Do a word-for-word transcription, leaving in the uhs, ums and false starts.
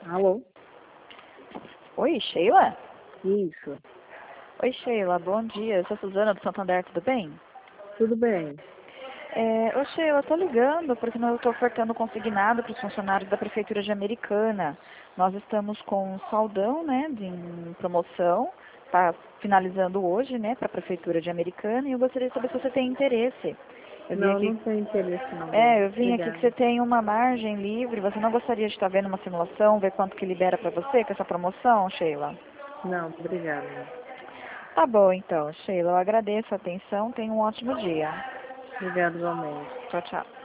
Alô? Oi, Sheila? Isso. Oi, Sheila, bom dia. Eu sou a Suzana do Santander, tudo bem? Tudo bem? É, ô Sheila, eu tô ligando porque eu estou ofertando consignado para os funcionários da Prefeitura de Americana. Nós estamos com um saldão, né, de promoção, tá finalizando hoje, né, para a Prefeitura de Americana, e eu gostaria de saber se você tem interesse. Eu vi Não, aqui, não tenho interesse não, bem. é, eu vim aqui que Obrigada. você tem uma margem livre, você não gostaria de estar vendo uma simulação, ver quanto que libera para você com essa promoção, Sheila? Não, obrigada. Tá bom, então, Sheila. Eu agradeço a atenção. Tenha um ótimo dia. Obrigada igualmente. Tchau, tchau.